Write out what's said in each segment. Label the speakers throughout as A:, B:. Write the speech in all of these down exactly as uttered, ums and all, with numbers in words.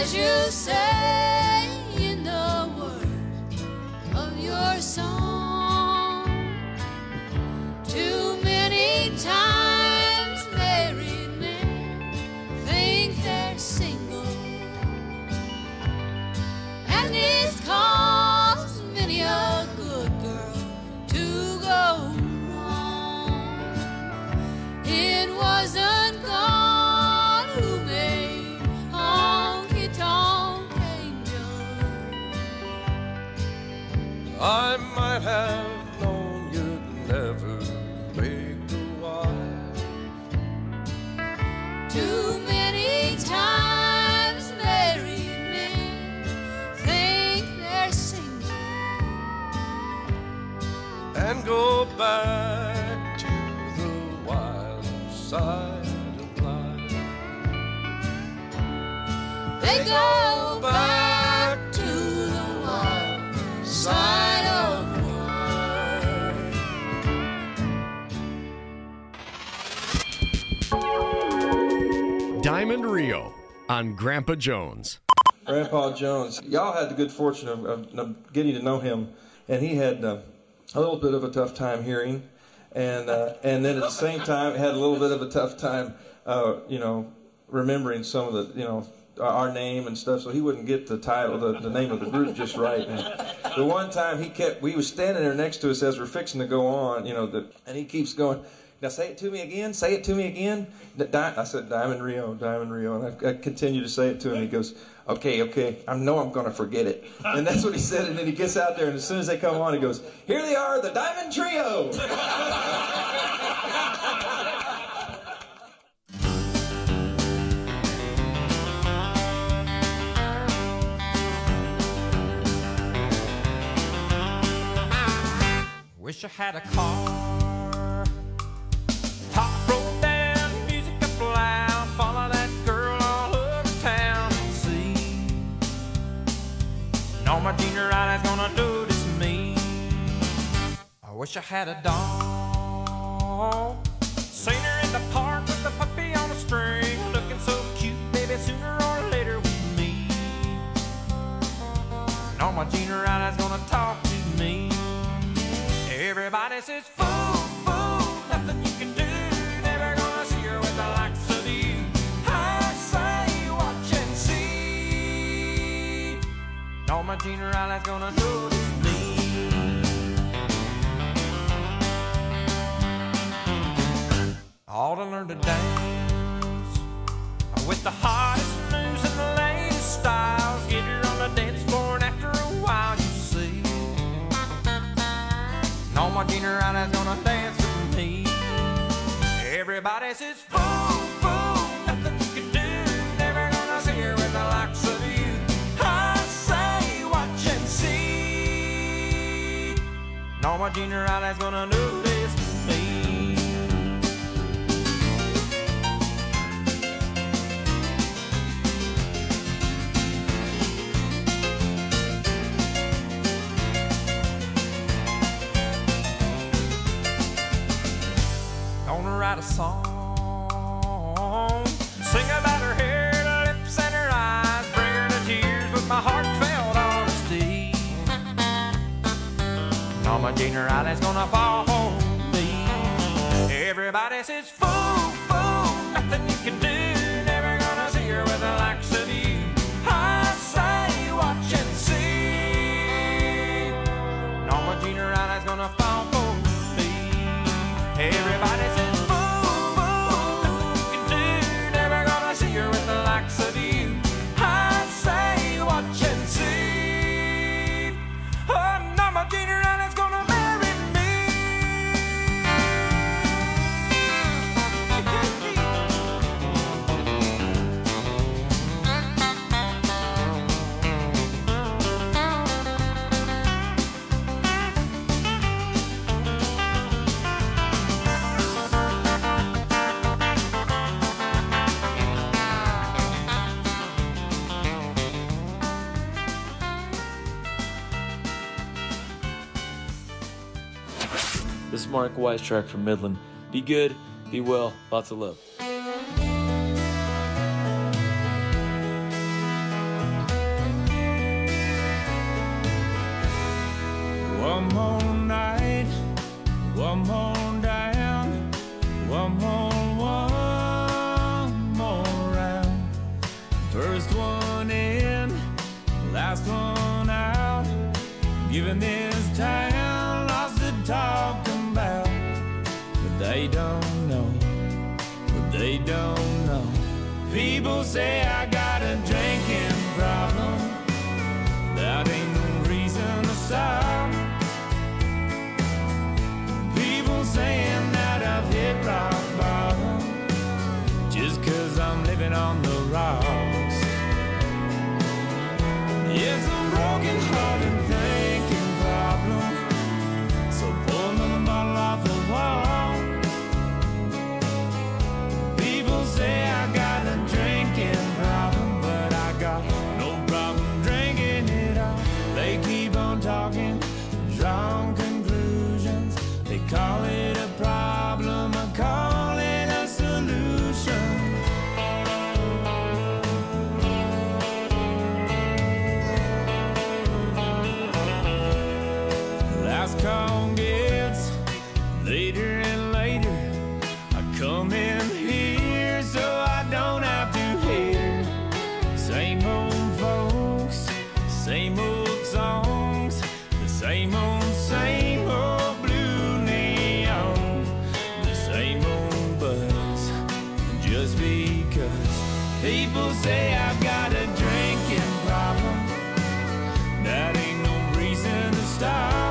A: as you say in the words of your song. Too many times married men think they're single, and it's caused many a good girl to go wrong. It wasn't God who made honky tonk angels.
B: I might have known you'd never make a wife.
A: Too many times married men think they're single,
B: and go back to the wild side of life.
A: they go back to the wild side of life.
C: Diamond Rio on Grandpa Jones.
D: Grandpa Jones. Y'all had the good fortune of, of, of getting to know him, and he had uh, a little bit of a tough time hearing, and uh, and then at the same time had a little bit of a tough time, uh, you know, remembering some of the, you know, our name and stuff, so he wouldn't get the title, the, the name of the group just right. And the one time he kept, we was standing there next to us as we're fixing to go on, you know, the, and he keeps going, now say it to me again, say it to me again. Di- I said, Diamond Rio, Diamond Rio, and I, I continue to say it to him. He goes, okay, okay, I know I'm going to forget it. And that's what he said, and then he gets out there, and as soon as they come on, he goes, here they are, the Diamond Trio.
E: Wish I had a car, top rolled down, music up loud, follow that girl all over town and see. No, my junior eyes gonna notice me. I wish I had a dog, seen her in the park with the puppy on a string, looking so cute, baby, sooner or later we meet. No, my junior eyes gonna talk to me. Everybody says, fool, fool, nothing you can do. Never gonna see her with the likes of you. I say, watch and see. No, my junior eye's gonna notice me. All to learn to dance with the hottest moves and the latest styles. Get her on the dance floor, and after a while, you see. No, my junior eyes gonna dance with me. Everybody says, fool, fool, nothing you can do. Never gonna see her with the likes of you. I say, watch and see. No, my junior eyes gonna notice me. Write a song, sing about her hair, her lips, and her eyes, bring her to tears with my heartfelt honesty. Now my junior eyes gonna fall for me. Everybody says, fool, fool, nothing you can do. Never gonna see her with the likes of you. I say, watch and see. Now my junior eyes gonna fall for me. Everybody says, of you, I say, watch and see. Oh, now my junior is gonna marry me.
F: This is Mark Weistrack from Midland. Be good, be well, lots of love.
E: in this town, lots to talk about, but they don't know, but they don't know. People say I got a drinking problem, that ain't no reason to stop. People saying that I've hit rock bottom, just cause I'm living on the rocks. It's a broken hearted thinking problem, so pull another bottle off the wall. People say I got a drinking problem, but I got no problem drinking it all. They keep on talking, drawing conclusions. They call it a problem, I call it a solution. Last call gets later and later. I come in here so I don't have to hear same old folks, same old songs, the same old, same old blue neon, the same old buzz. Just because people say I've got a drinking problem, that ain't no reason to stop.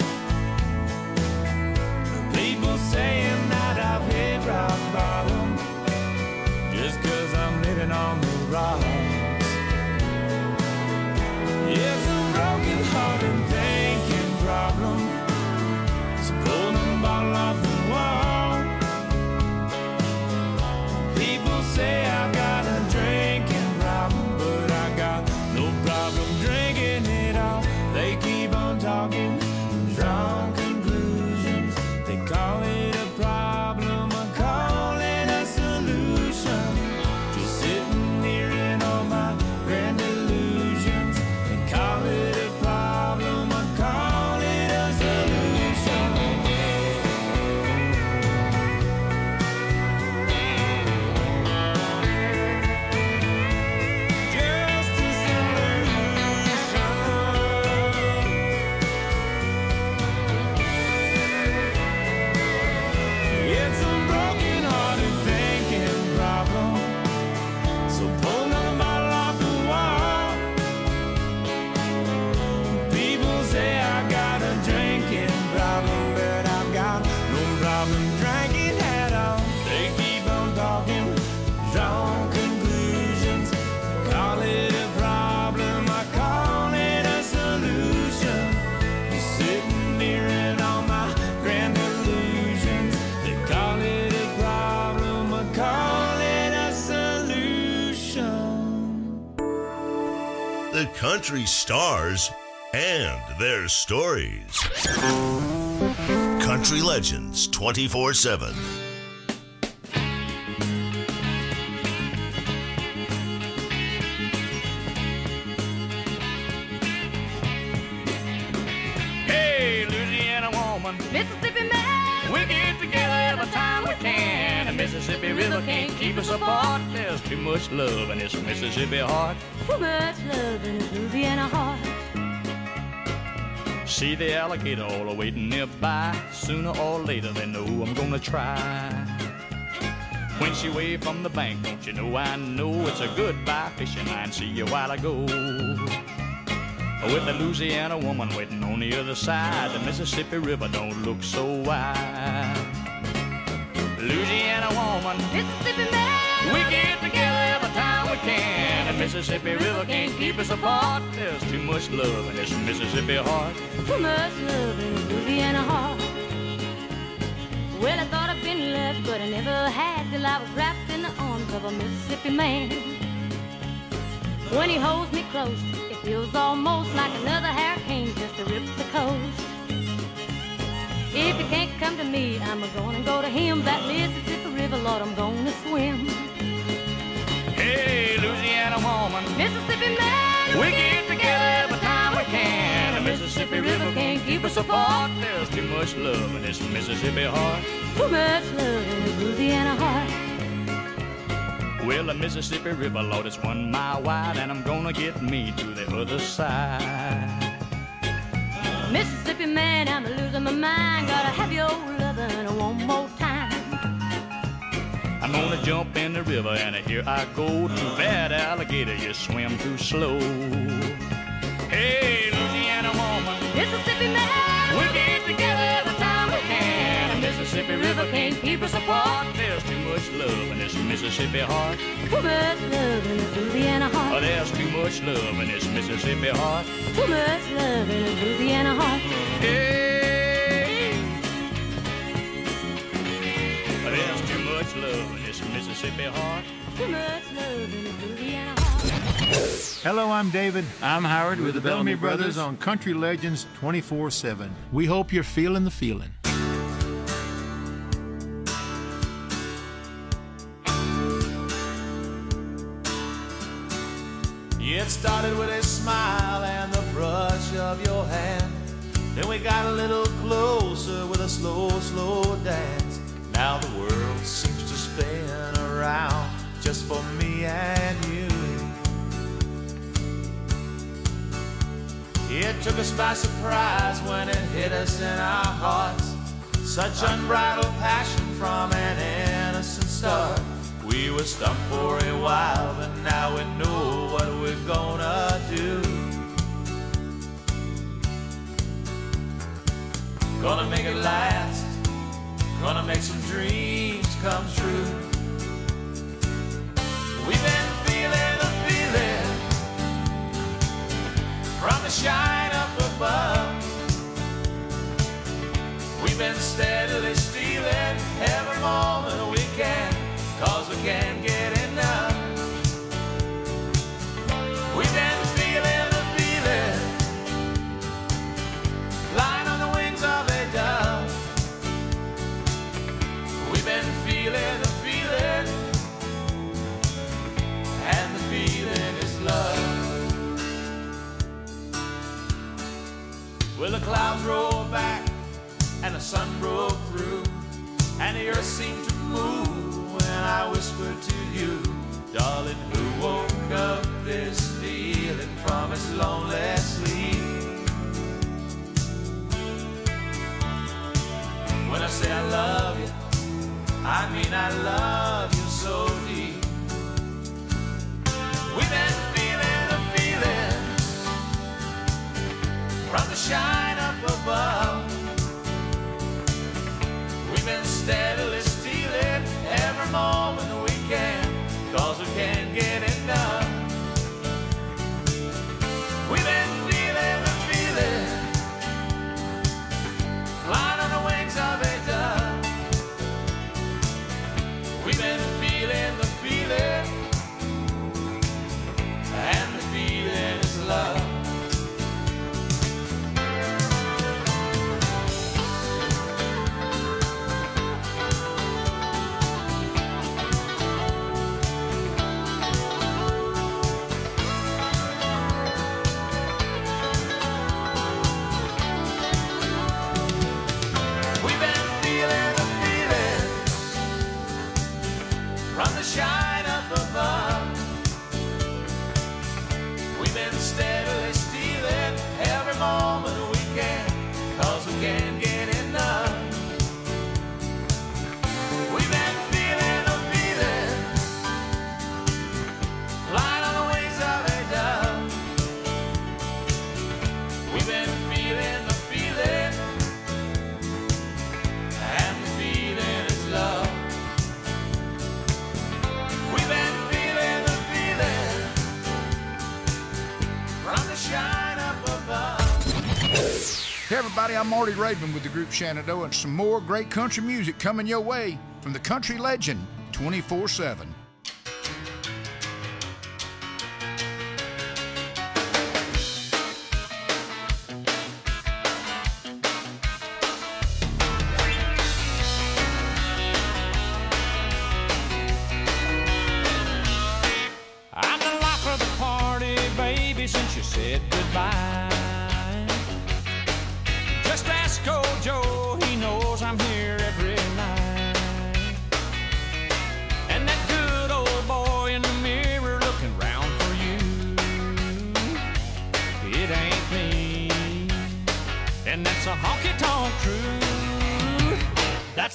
E: People saying that I've hit rock bottom, just cause I'm living on the rocks. It's a broken hearted thinking problem, so pull the bottle off the wall. People say I've got a drinking problem, but I got no problem drinking it all. They keep on talking, drawing conclusions. They call it a problem, I call it a solution. Just sitting here in all my grand illusions. They call it a problem, I call it a solution. Just a solution. It's a broken hearted thinking problem, so pull another bottle off the wall. People say I got a drinking problem, but I've got no problem drinking at all. They keep on talking, drawing conclusions. Call it a problem, I call it a solution. You're sitting here in all my grand illusions. They call it a problem, I call it a solution.
G: The country stars and their stories. Country Legends twenty-four seven.
E: Hey, Louisiana woman,
A: Mississippi man,
E: we get together every time we can. The Mississippi River can't keep us apart. There's too much love in this Mississippi heart.
A: too much love in this Louisiana heart.
E: See the alligator all waiting nearby. Sooner or later they know I'm gonna try. When she waved from the bank, don't you know I know it's a goodbye fishing line. See you a while ago. With the Louisiana woman waiting on the other side, the Mississippi River don't look so wide. Louisiana woman,
A: Mississippi man,
E: we get together every time we can. The Mississippi River can't keep us apart. There's too much love in this Mississippi heart.
A: too much love in this Louisiana heart. Well, I thought I'd been left, but I never had till I was wrapped in the arms of a Mississippi man. When he holds me close, it feels almost like another hurricane just to rip the coast. If you can't come to me, I'm gonna go to him. That Mississippi River, Lord, I'm gonna swim.
E: Hey, Louisiana woman,
A: Mississippi man,
E: we get together every time we can. The Mississippi River can't keep us apart. There's too much love in this Mississippi heart.
A: too much love in this Louisiana heart.
E: Well, the Mississippi River, Lord, it's one mile wide, and I'm gonna get me to the other side.
A: Mississippi man, I'm losing my mind. Gotta have your lovin' one more time.
H: I'm gonna jump in the river and here I go. Too bad, alligator, you swim too slow. Hey, Louisiana woman,
A: Mississippi man,
H: we'll get together every time we can. Mississippi River can't keep us apart. There's too much love in this Mississippi heart.
A: too much love in this Louisiana
H: Oh,
A: heart.
H: there's too much love in this Mississippi heart.
A: Too much love in this Louisiana heart.
H: Hey, there's too much love in this Mississippi heart.
A: Too much love in this Louisiana heart.
I: Hello, I'm David.
F: I'm Howard with the Bellamy Brothers
I: on Country Legends twenty-four seven. We hope you're feeling the feeling.
E: It started with a smile and the brush of your hand. Then we got a little closer with a slow, slow dance. Now the world seems to spin around just for me and you. It took us by surprise when it hit us in our hearts. Such unbridled passion from an innocent start. We were stumped for a while, but now we know what we're gonna do. Gonna make it last, gonna make some dreams come true. We've been feeling the feeling from the shine up above. We've been steadily stealing every moment we can, 'cause we can't get enough. We've been feeling the feeling, flying on the wings of a dove. We've been feeling the feeling, and the feeling is love. Well, the clouds rolled back, and the sun broke through, and the earth seemed to move when I whispered to you, darling, who woke up this feeling from its lonely sleep. When I say I love you, I mean I love you so deep. We've been feeling the feeling from the shine up above. We've been steadily stealing every moment we can, 'cause we can't get enough. We've been feeling the feeling, flying on the wings of a dove. We've been feeling the feeling, and the feeling is love. Shine up above. We've been steadily stealing every moment we can, 'cause we can't get enough. We've been feeling the feeling, flying on the wings of a dove. We've been feeling the feeling, and the feeling is love.
J: Hey everybody, I'm Marty Raven with the group Shenandoah, and some more great country music coming your way from the Country Legend twenty-four seven.
E: I'm the life of the party, baby, since you said goodbye. Just ask old Joe, he knows I'm here every night. And that good old boy in the mirror looking round for you, it ain't me.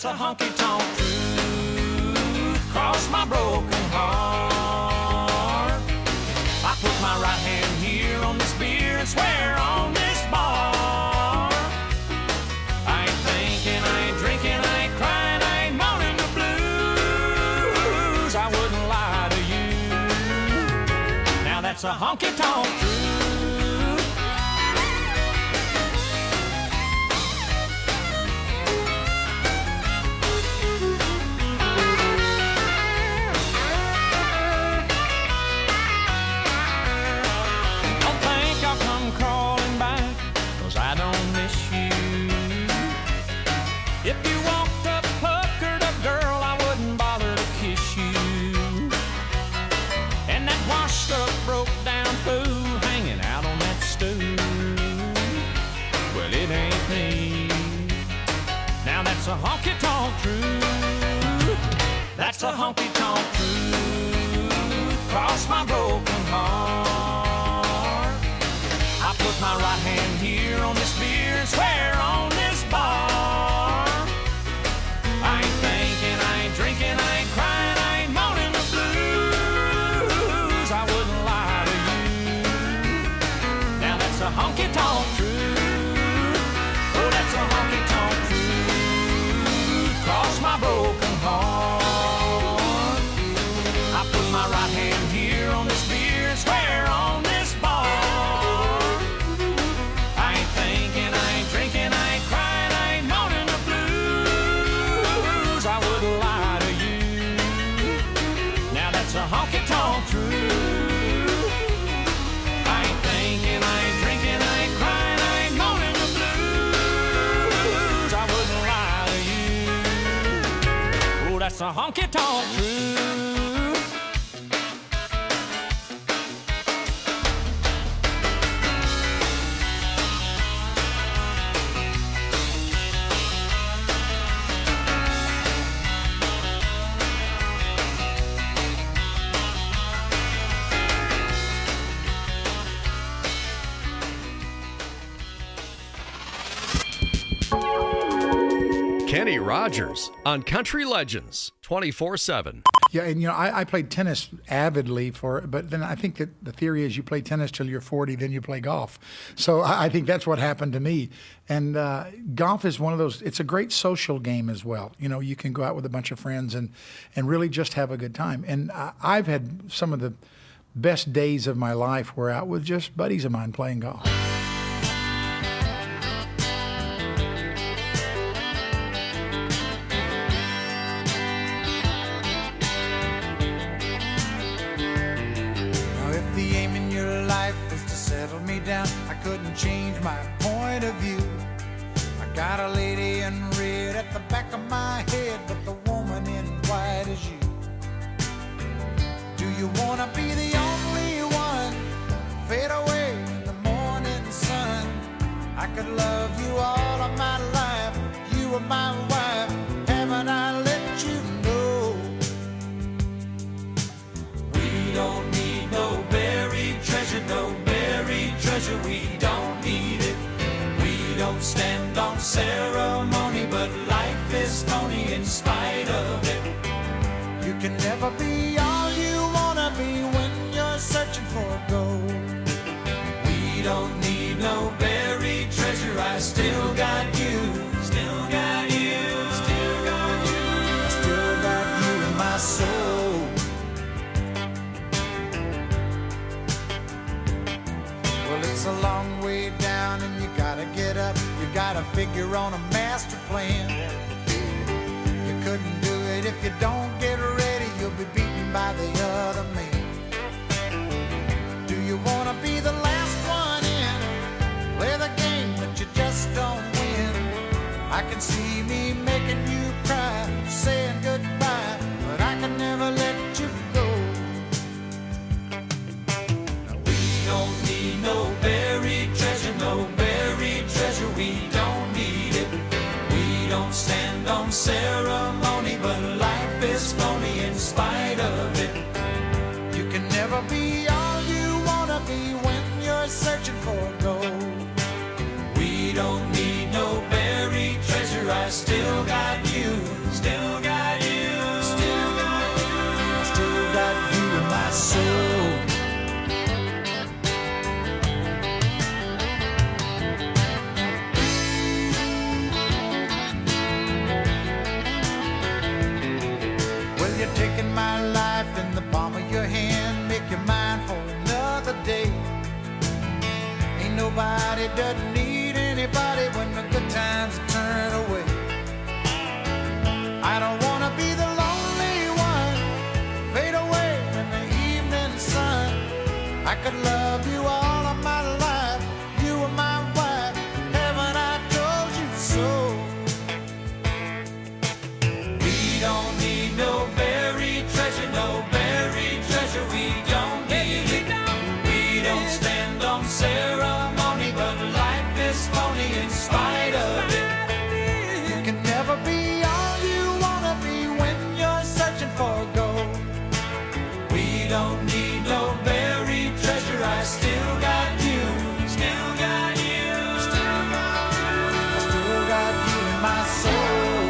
E: that's a honky-tonk truth. Cross my broken heart. I put my right hand here on this beer and swear on this bar. I ain't thinking, I ain't drinking, I ain't crying, I ain't moaning the blues. I wouldn't lie to you. Now that's a honky-tonk truth. If you walked up puckered up, girl, I wouldn't bother to kiss you. And that washed up, broke down fool hanging out on that stool, well, it ain't me. Now that's a honky-tonk truth. That's a honky-tonk truth. Cross my broken heart. I put my right hand here on this beer and swear on this bar. I ain't thinking, I ain't drinking, I ain't crying, I ain't moaning the blues. I wouldn't lie to you. Now that's a honky-tonk truth. Oh, that's a honky-tonk truth. Cross my broken heart. I put my right hand here on this beer and swear on this bar. I ain't thinking, I ain't drinking, I ain't crying, I ain't moaning the blues. I wouldn't lie to you. Now that's a honky-tonk truth. I ain't thinking, I ain't drinking, I ain't crying, I ain't moaning the blues. I wouldn't lie to you. Oh, that's a honky-tonk truth.
C: Kenny Rogers on Country Legends twenty-four seven.
K: Yeah, and you know, I, I played tennis avidly for, but then I think that the theory is you play tennis till you're forty, then you play golf. So I, I think that's what happened to me. And uh, golf is one of those, it's a great social game as well. You know, you can go out with a bunch of friends and, and really just have a good time. And I, I've had some of the best days of my life were out with just buddies of mine playing golf.
L: Down, I couldn't change my point of view. I got a lady in red at the back of my head, but the woman in white is you. Do you wanna be the only one? Fade away in the morning sun. I could love you all of my life. You were my wife. Haven't I let you know? We don't need no buried treasure, no buried treasure, we don't need it. We don't stand on ceremony, but life is phony in spite of it. You can never be all you wanna be when you're searching for gold. We don't need no buried treasure, I still got you, still got you, still got you, I still got you in my soul. Well, it's a long way down and you gotta get up. You gotta figure on a master plan. You couldn't do it if you don't get ready. You'll be beaten by the other man. Do you wanna be the last one in? Play the game but you just don't win. I can see me making you cry, saying goodbye, but I can never let you go. Don't need no buried treasure, no buried treasure, we don't need it. We don't stand on ceremony, but life is phony in spite of it. You can never be all you wanna be when you're searching for gold. We don't need no buried treasure, I still got you. nobody doesn't need anybody when the good times turn away. I don't wanna be the lonely one, fade away in the evening sun. I could love you all of my life, you were my wife, heaven I told you so. We don't need no buried treasure, no buried treasure, we don't need it. We don't stand on ceremony, but life is phony in spite of it. You can never be all you wanna be when you're searching for gold. We don't need no buried treasure, I still got you, still got you, still got you, I still got you in my soul.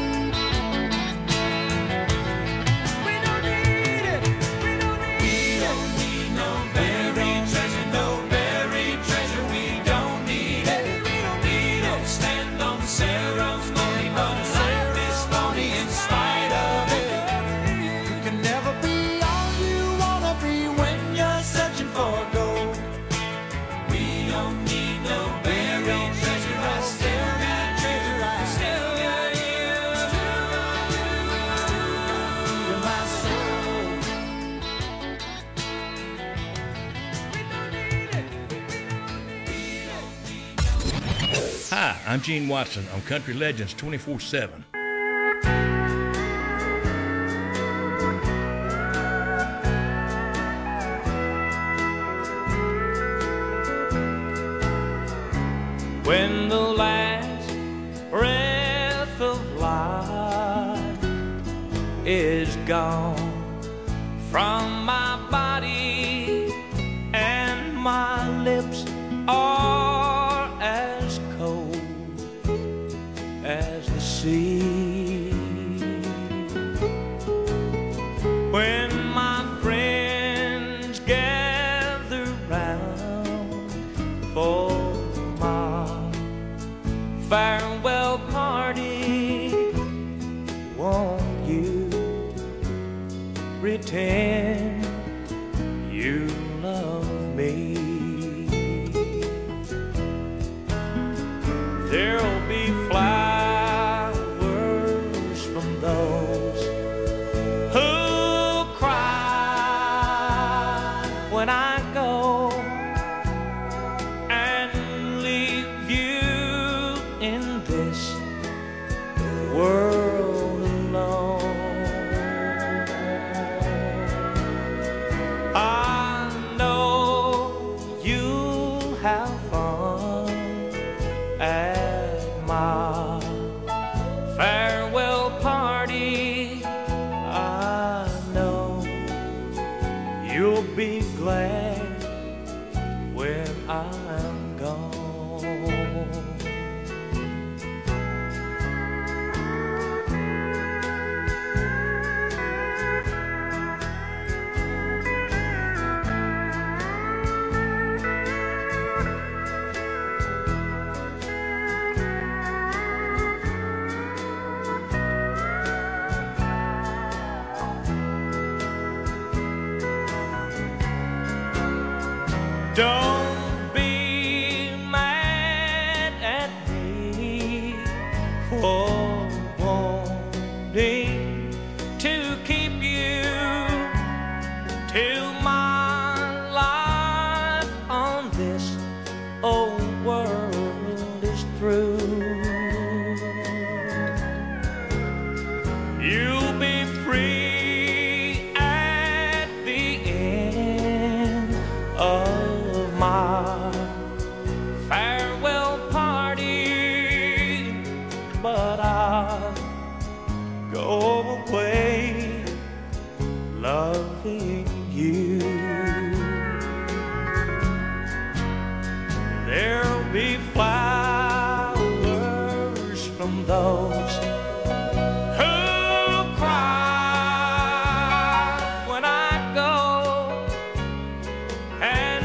L: We don't need it, we don't need, we don't need no buried treasure, no buried treasure, we don't need it. We don't stand on ceremony, but life is phony in spite of it. You can never be all you wanna be when you're searching for gold. We don't need no buried treasure, I still got treasure, I still got you, still got you, still got you in my soul.
M: Hi, I'm Gene Watson on Country Legends twenty-four seven.
E: When the last breath of life is gone from my body and my lips are as cold as the sea, when my friends gather round for farewell party, won't you pretend you love me? There'll be flowers from those who cry when I go and leave you in this world alone. I know you'll have fun at my farewell party. I know you'll be glad when I'm gone. Don't be mad at me for wanting to keep you till my life on this old world is through. You'll be free at the end of my farewell party, but I'll go away loving you. There'll be flowers from those who cry when I go and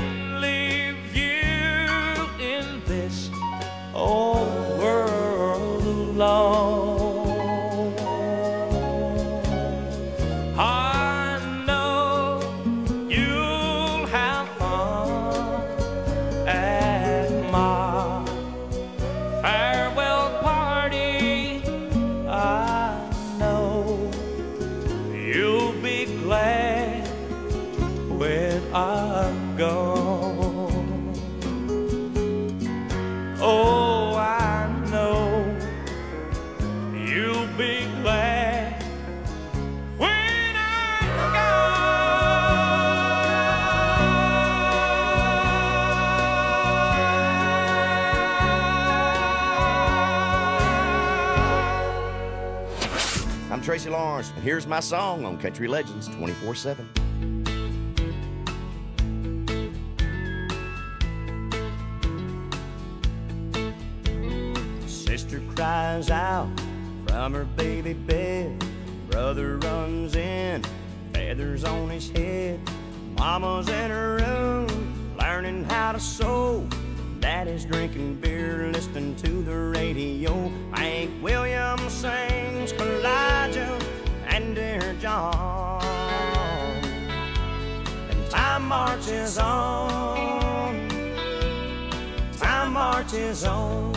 E: old world alone. I know you'll have fun at when I'm gone. Oh, I know you'll be glad when I'm
N: gone. I'm Tracy Lawrence, and here's my song on Country Legends twenty-four seven. Sister cries out from her baby bed. Brother runs in, feathers on his head. Mama's in her room, learning how to sew. Daddy's drinking beer, listening to the radio. Hank Williams sings Elijah and Dear John. And time marches on, time marches on.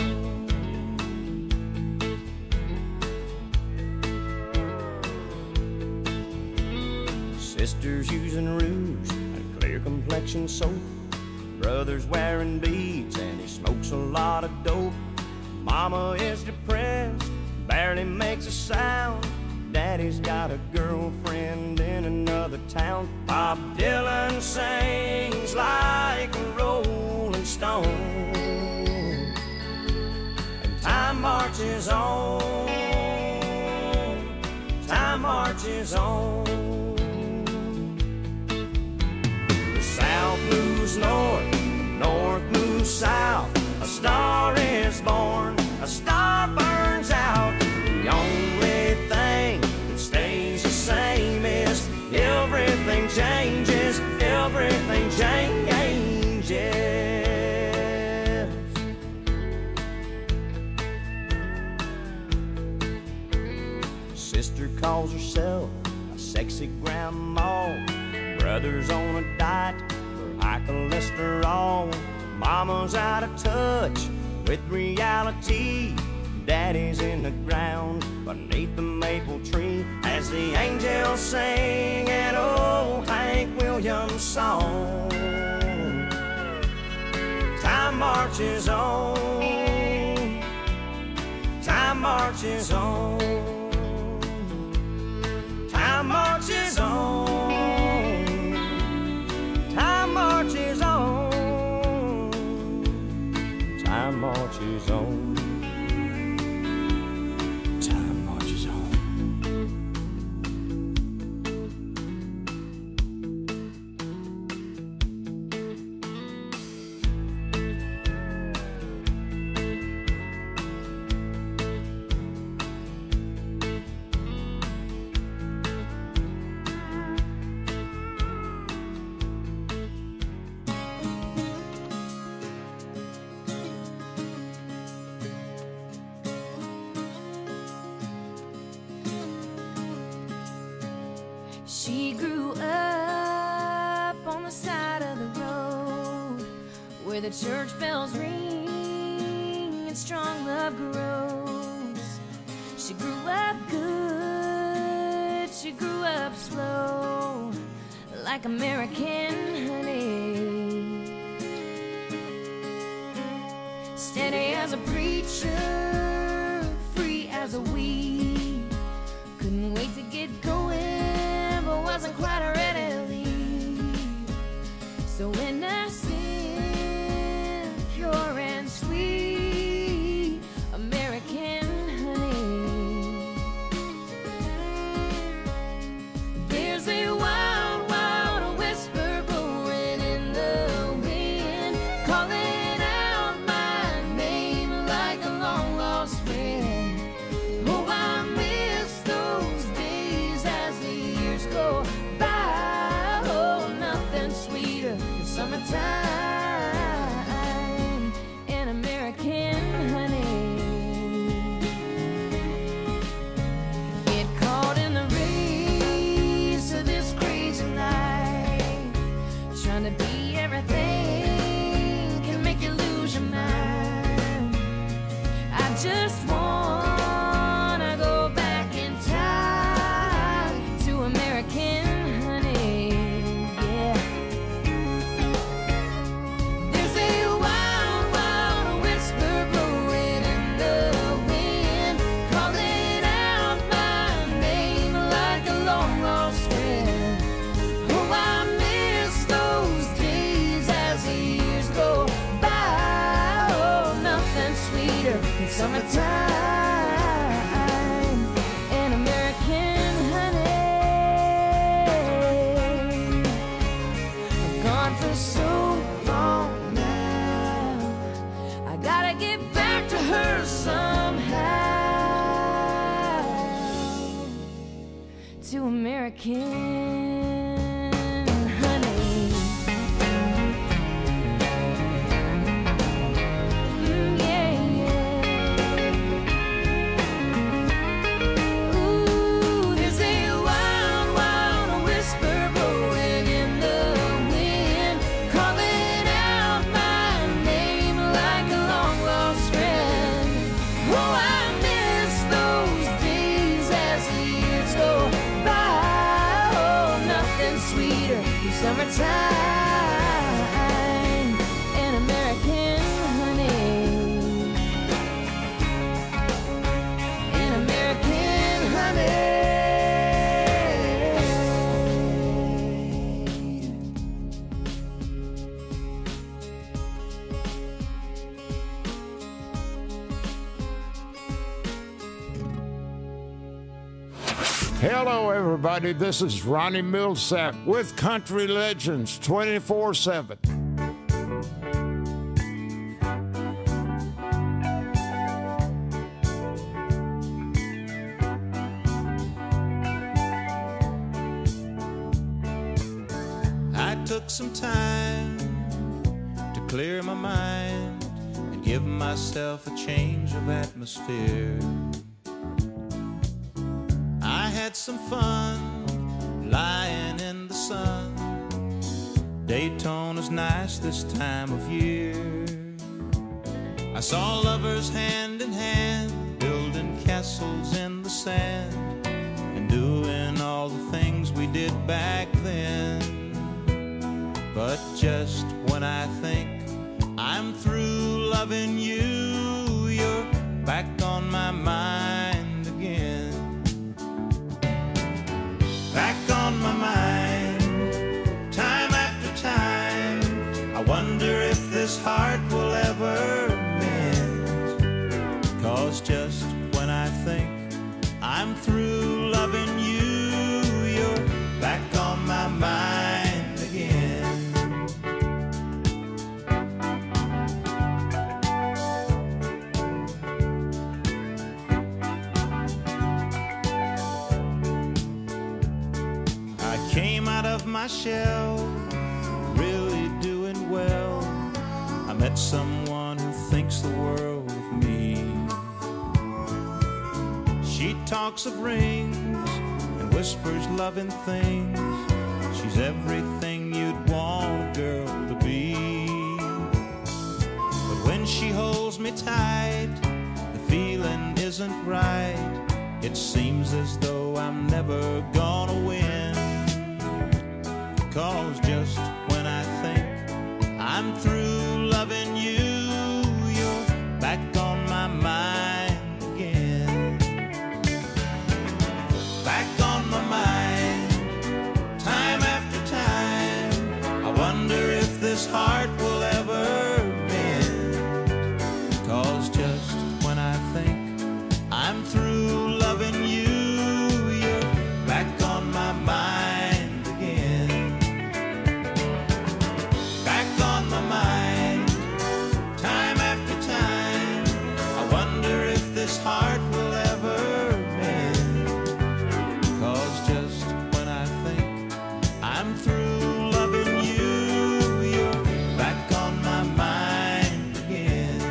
N: Sisters using rouge and clear complexion soap. Brother's wearing beads and he smokes a lot of dope. Mama is depressed, barely makes a sound. Daddy's got a girlfriend in another town. Bob Dylan sings like a rolling stone. And time marches on, time marches on. South moves north, north moves south. A star is born, a star burns out. The only thing that stays the same is everything changes, everything changes. Sister calls herself a sexy grandma. Brother's on a diet for high cholesterol. Mama's out of touch with reality. Daddy's in the ground beneath the maple tree as the angels sing an old Hank Williams song. Time marches on, time marches on, time marches on. Time marches on, time marches on, time marches on.
O: She grew up on the side of the road where the church bells ring and strong love grows. She grew up good, she grew up slow, like American honey. Steady as a preacher, free as a weed. Couldn't wait to get going, but wasn't quite ready to leave. So innocent, pure and sweet, American honey. There's a wild, wild whisper blowing in the wind, calling out my name like a long lost friend. Oh, I miss those days as the years go by. Oh, nothing sweeter than summertime and American honey. Get caught in the race of this crazy life, trying to be everything can make you lose your mind. I just wanna go back in time to American honey, yeah. American honey. Mm, yeah, yeah. Ooh, there's a wild, wild whisper blowing in the wind, calling out my name like a long lost friend. Oh, I miss those days as the years go by. Oh, nothing sweeter than summertime and American honey. And American honey.
P: Hello, everybody. This is Ronnie Millsap with Country Legends twenty-four seven.
L: I took some time to clear my mind and give myself a change of atmosphere. I had some fun lying in the sun. Daytona's nice this time of year. I saw lovers hand in hand, building castles in the sand, and doing all the things we did back then. But just when I think I'm through loving you, you're back on my mind again. Back on my mind, time after time. I wonder if this heart will ever mend. 'Cause just when I think I'm through loving you, you're back on my mind again. I came out of my shell, really doing well. I met someone who thinks the world of me. She talks of rings and whispers loving things. She's everything you'd want a girl to be. But when she holds me tight, the feeling isn't right. It seems as though I'm never gonna win. 'Cause just when I think I'm through loving you, you're back on my mind again. Back on my mind, time after time. I wonder if this heart will ever mend. 'Cause just when I think I'm through loving you, you're back on my mind again. Back on my mind, time after time. I wonder if this heart will ever mend. 'Cause just when I think I'm through loving you, you're back on my mind again.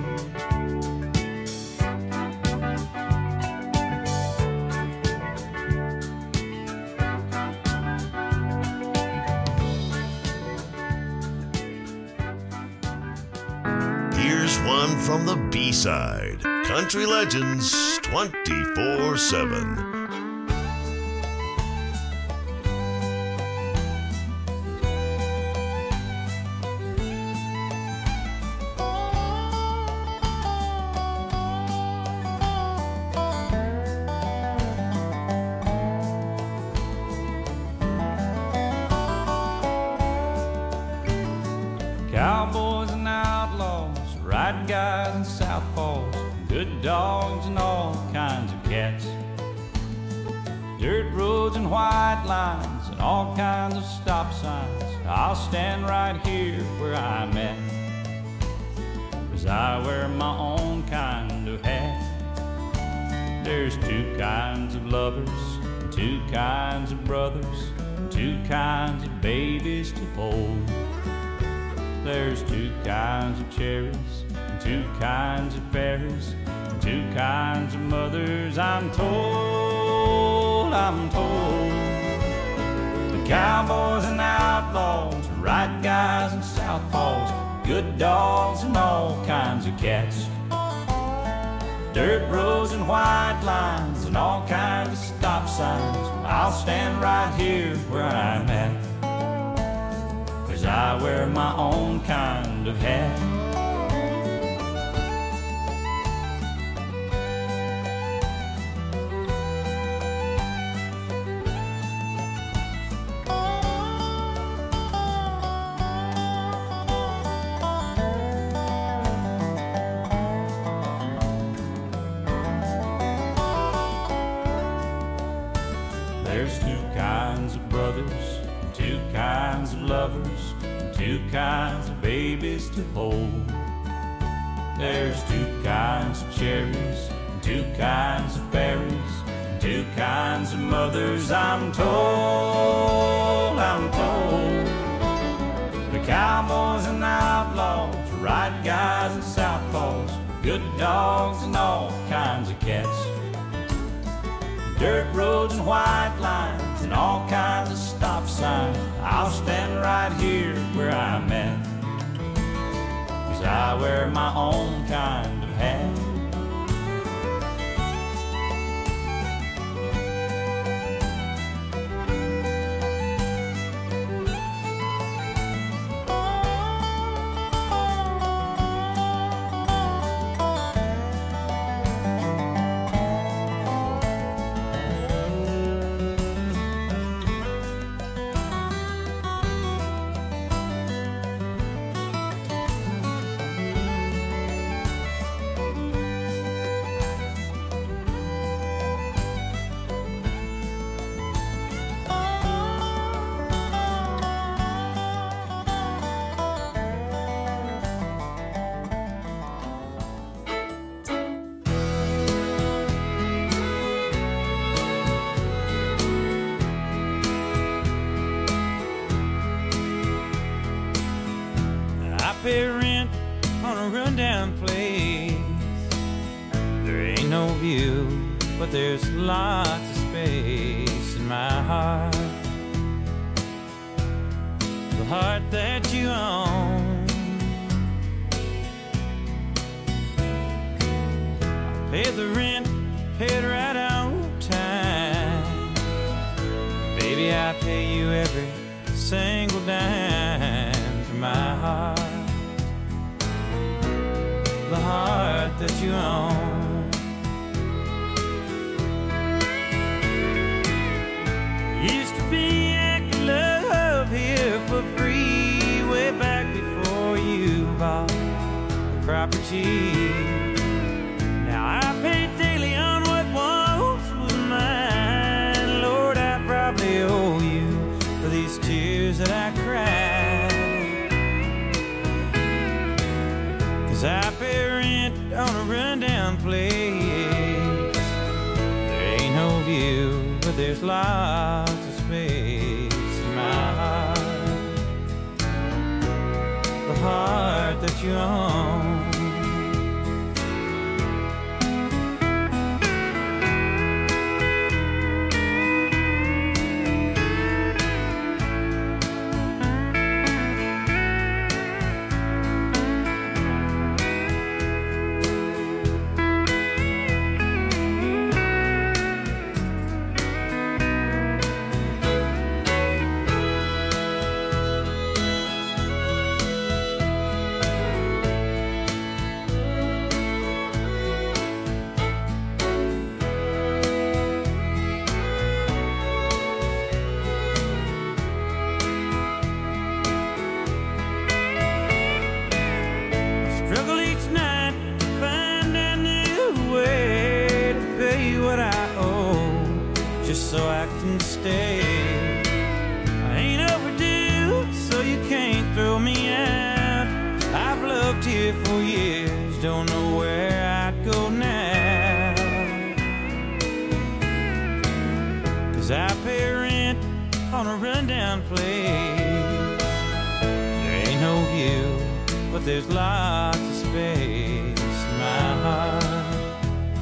G: Here's one from the B-side. Country Legends twenty-four seven.
E: Cowboys and outlaws, riding guys and southpaws, good dogs and all kinds of cats. Dirt roads and white lines and all kinds of stop signs. I'll stand right here where I'm at, 'cause I wear my own kind of hat. There's two kinds of lovers,
H: two kinds of brothers, two kinds of babies to hold. There's two kinds of cherries, two kinds of fairies, two kinds of mothers, I'm told, I'm told. The cowboys and outlaws, right guys and southpaws, good dogs and all kinds of cats. Dirt roads and white lines and all kinds of stop signs. I'll stand right here where I'm at, 'cause I wear my own kind of hat. There's two kinds of brothers, two kinds of lovers, two kinds of babies to hold. There's two kinds of cherries, two kinds of fairies, two kinds of mothers, I'm told, I'm told. The cowboys and outlaws, right guys and southpaws, good dogs and all kinds of cats. Dirt roads and white lines and all kinds of stop signs. I'll stand right here where I'm at, 'cause I wear my own kind of hat. Pay rent on a rundown place. There ain't no view, but there's lots of space in my heart. The heart that you own. I pay the rent, pay it right on time. Baby, I pay you every single dime for my heart. The heart that you own. Used to be I could love here for free, way back before you bought the property. Now I pay daily on what once was mine. Lord, I probably owe you for these tears that I cried. 'Cause I pay rent on a rundown place. There ain't no view, but there's lots of space in my heart. The heart that you own. So I can stay. I ain't overdue, so you can't throw me out. I've loved here for years, don't know where I'd go now. 'Cause
E: but there's lots of space in my heart,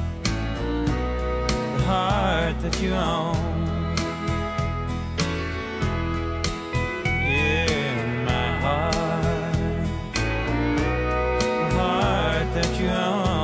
E: the heart that you own. Yeah, my heart, the heart that you own.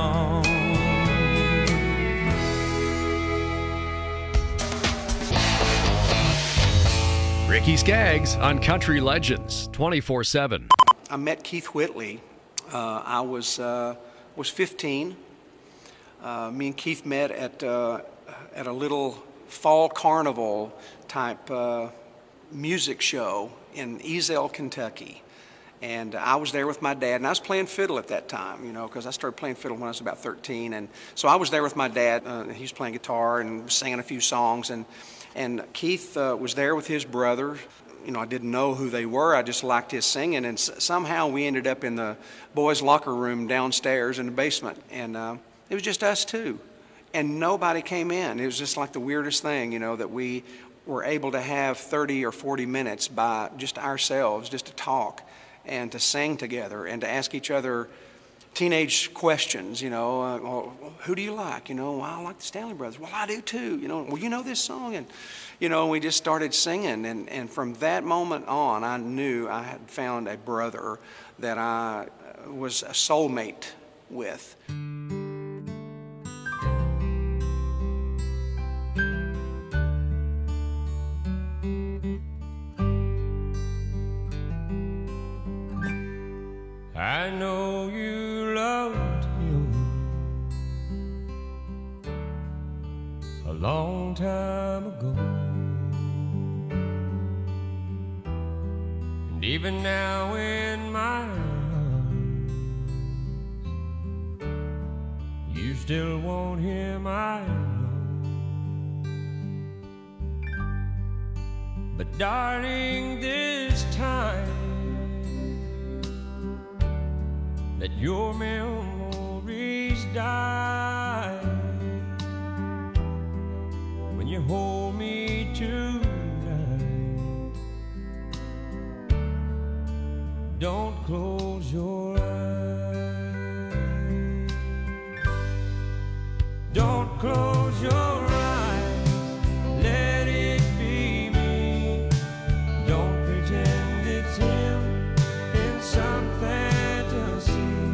C: Ricky Skaggs on Country Legends twenty-four seven.
Q: I met Keith Whitley. Uh, I was uh, was fifteen. Uh, me and Keith met at uh, at a little fall carnival type uh, music show in Eazell, Kentucky. And I was there with my dad, and I was playing fiddle at that time, you know, because I started playing fiddle when I was about thirteen. And so I was there with my dad. Uh, he was playing guitar and singing a few songs. And, and Keith uh, was there with his brother. You know, I didn't know who they were. I just liked his singing. And s- somehow we ended up in the boys' locker room downstairs in the basement. And uh, it was just us two. And nobody came in. It was just like the weirdest thing, you know, that we were able to have thirty or forty minutes by just ourselves, just to talk and to sing together and to ask each other teenage questions, you know, uh, well, who do you like? You know, well, I like the Stanley Brothers. Well, I do too. You know, well, you know this song? And, you know, we just started singing. And, and from that moment on, I knew I had found a brother that I was a soulmate with.
E: I know you loved him a long time ago, and even now in my arms, you still want him, I know. But darling, this time let your memories die when you hold me tonight. Don't close your eyes. Don't close your eyes. Let it be me. Don't pretend it's him in some fantasy.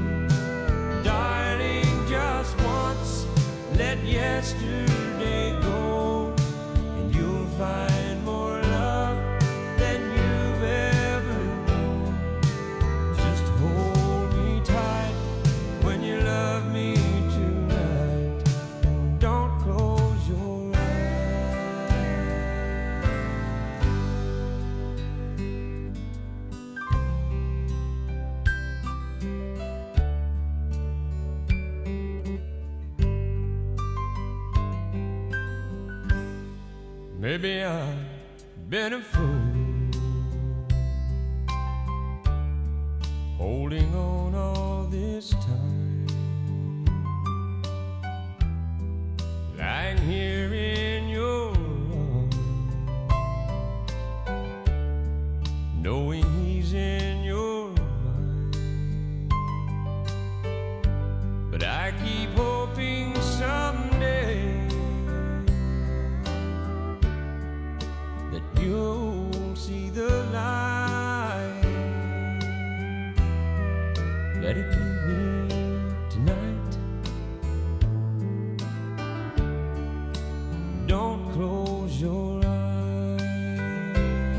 E: Let yesterday go, and you'll find more love than you've ever known. Just hold me tight when you love me tonight. Don't close your Maybe I've been a fool, holding on all this time, lying here in your arms, knowing he's in your mind. But I keep hoping someday you'll see the light. Let it be me tonight. Don't close your eyes.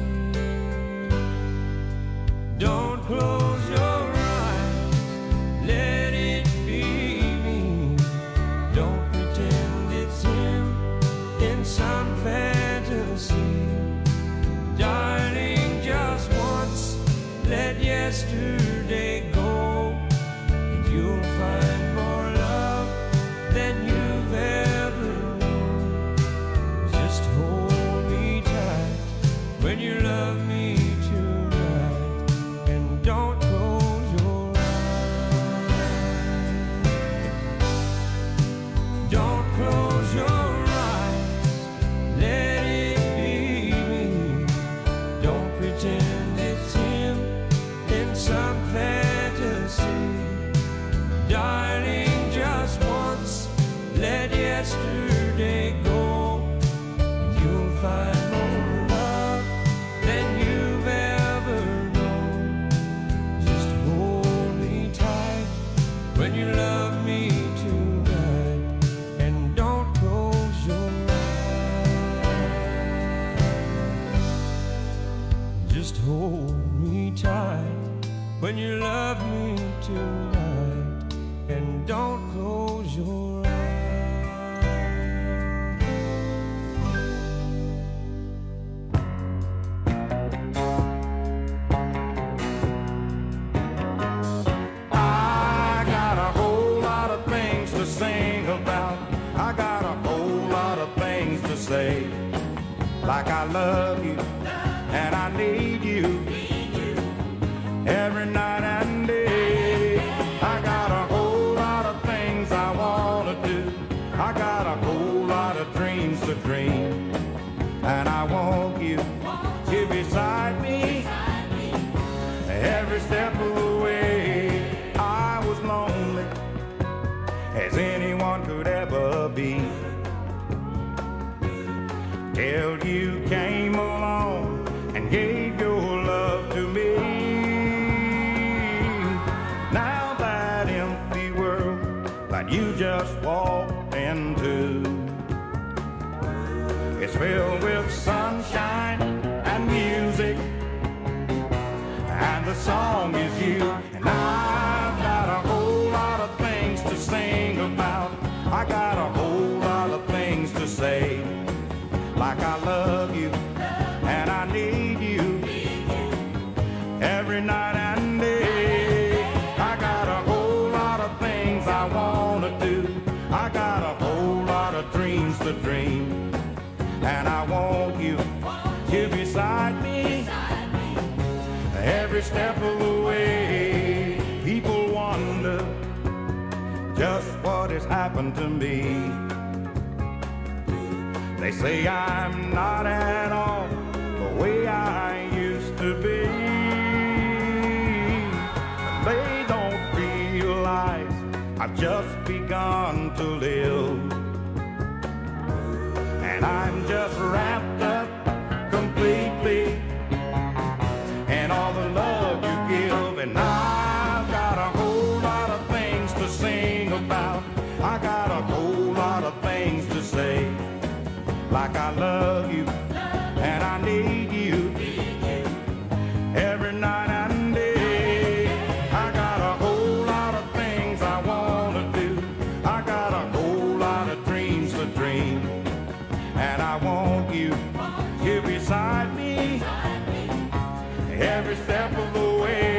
E: Don't close your eyes. Let it be me. Don't pretend it's him in some fantasy. Darling, just once, let yesterday go, and you'll find more love than you've ever known. Just hold me tight when you love me tonight, and don't close your eyes. Don't close your eyes. Let it pretend it's him in some fantasy.
L: when you love me tonight, and don't close your eyes.
E: I got a whole lot of things to sing about. I got a whole lot of things to say. Like I love you and I need you every night and day. I got a whole lot of things I wanna do. I got a whole lot of dreams to dream. And I want you to beside me every step of the way. I was lonely as anyone could ever be, till you came along and gave your love to me. Now that empty world that you just walked into is filled with sunshine and music, and the song is you. And I've got a whole lot of things to sing about. I got a whole lot of things to say. Like I love you and I need you every night and day. I got a whole lot of things I wanna do. I got a whole lot of dreams to dream. And I want you to beside me every step of the way. People wonder just what has happened to me. They say I'm not at all the way I used to be. But they don't realize I've just begun to live. And I'm just wrapped up completely in all the love you give. And I've got a whole lot of things to sing about. I got a whole lot of things to say. Like I love you and I need you every night and day. I got a whole lot of things I wanna do. I got a whole lot of dreams to dream. And I want you here beside me every step of the way.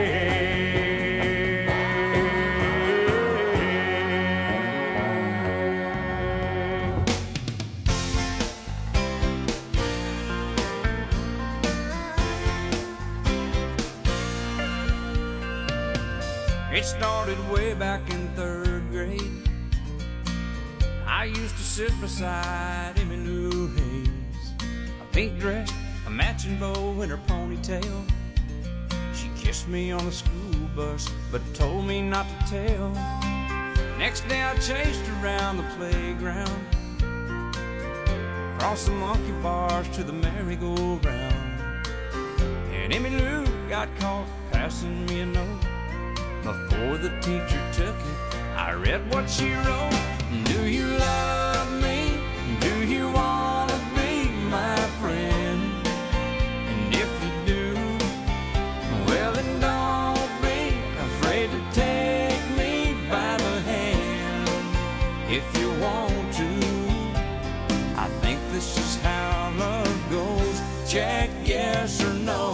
L: It started way back in third grade. I used to sit beside Emmylou Hayes, a pink dress, a matching bow in her ponytail. She kissed me on the school bus, but told me not to tell. Next day I chased around the playground, across the monkey bars to the merry-go-round. And Emmylou got caught passing me a note. Before the teacher took it, I read what she wrote. Do you love me? Do you want to be my friend? And if you do, well then don't be afraid to take me by the hand. If you want to, I think this is how love goes. Check yes or no.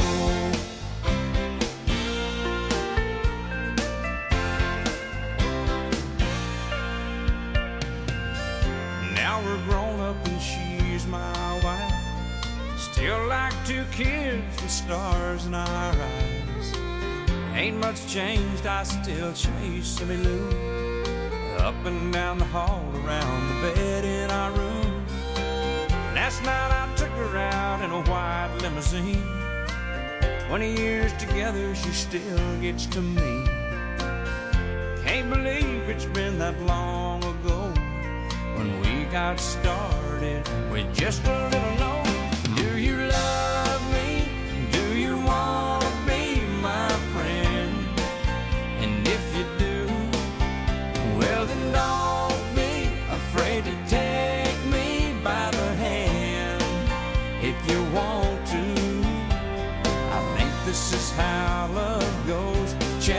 L: Still like two kids with stars in our eyes. Ain't much changed, I still chase Emmylou up and down the hall, around the bed in our room. Last night I took her out in a white limousine. Twenty years together, she still gets to me. Can't believe it's been that long ago when we got started with just a little note. Do you love me? Do you want to be my friend? And if you do, well then don't be afraid to take me by the hand. If you want to, I think this is how love goes.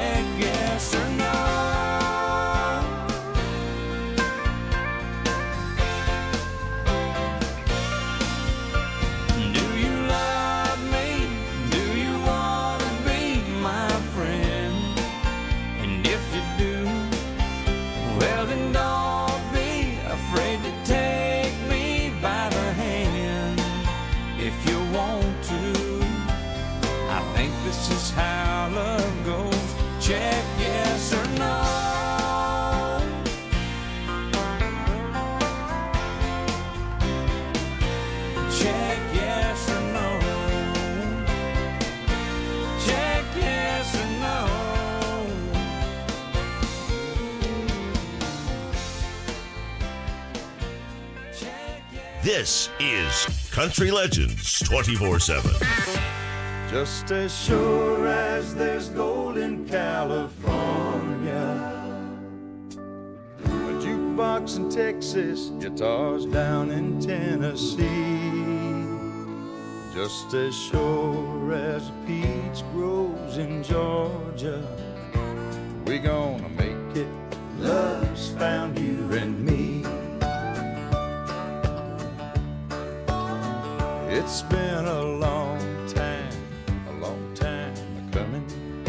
G: This is Country Legends twenty-four seven.
L: Just as sure as there's gold in California, a jukebox in Texas, guitars down in Tennessee. Just as sure as a peach grows in Georgia, we gonna make it. Love's found you and me. It's been a long time, a long time coming,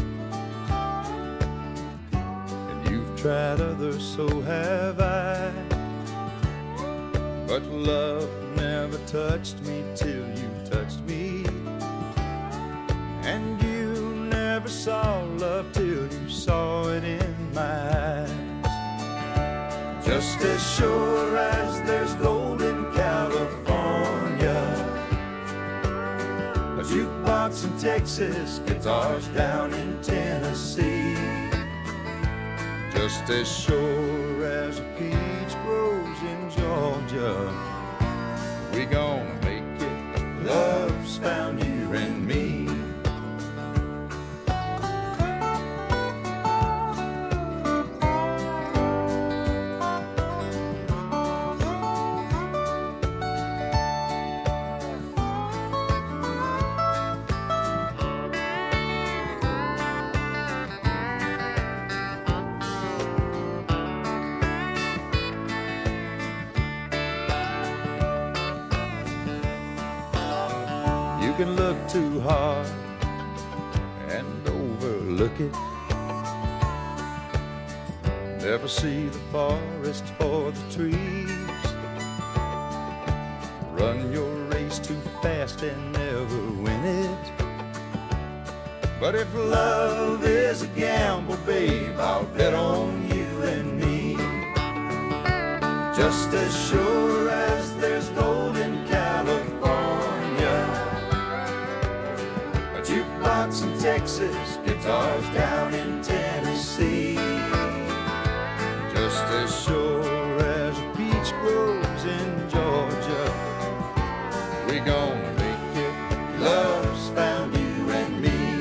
L: and you've tried others, so have I. But love never touched me till you touched me, and you never saw love till you saw it in my eyes. Just as sure as there's gold in California, a jukebox in Texas, guitars down in Tennessee. Just as sure as a peach grows in Georgia, we gonna make it. Love's found you and me. You can look too hard and overlook it. Never see the forest for the trees. Run your race too fast and never win it. But if love is a gamble, babe, I'll bet on you and me. Just as sure as there's gold in California, a jukebox in Texas, guitars down in Tennessee. Just as sure as a peach grows in Georgia, we gonna make it. Love's found you and me.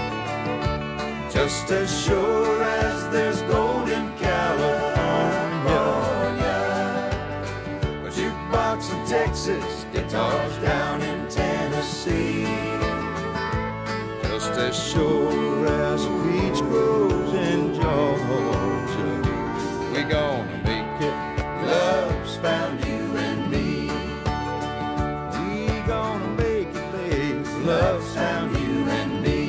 L: Just as sure as there's gold in California, a jukebox in Texas, guitars down in Tennessee. Just as sure as a peach grows in Georgia, we gonna make it. Love's found you and me. We gonna make it, babe. Love's found you and me.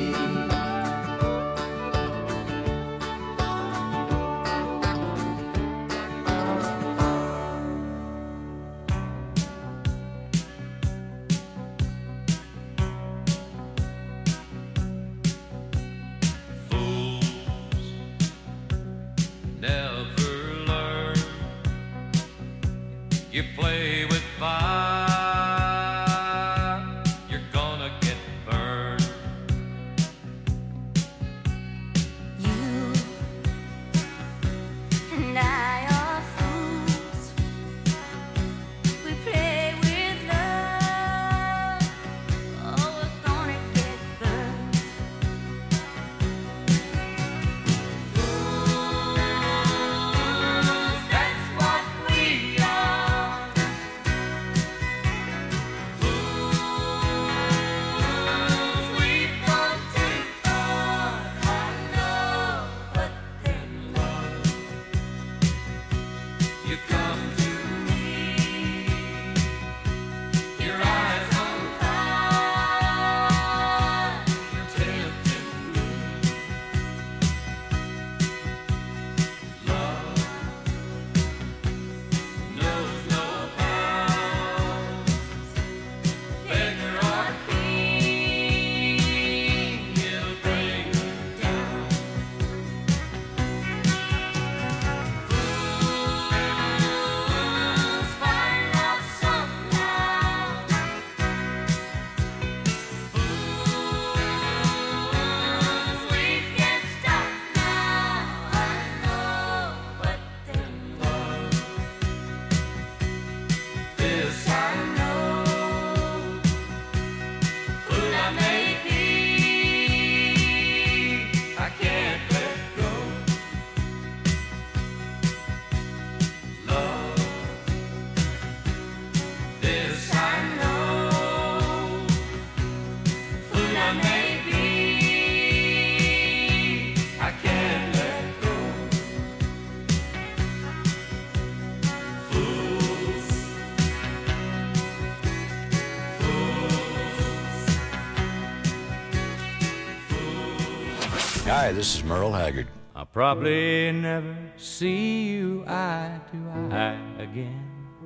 R: Hi, this is Merle Haggard.
H: I'll probably never see you eye to eye again.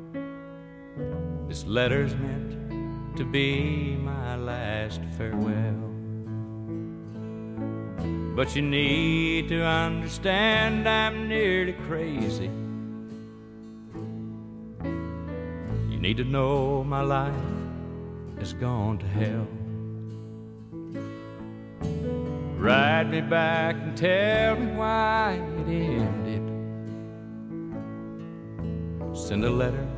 H: This letter's meant to be my last farewell. But you need to understand I'm nearly crazy. You need to know my life has gone to hell. Write me back and tell me why it ended. Send a letter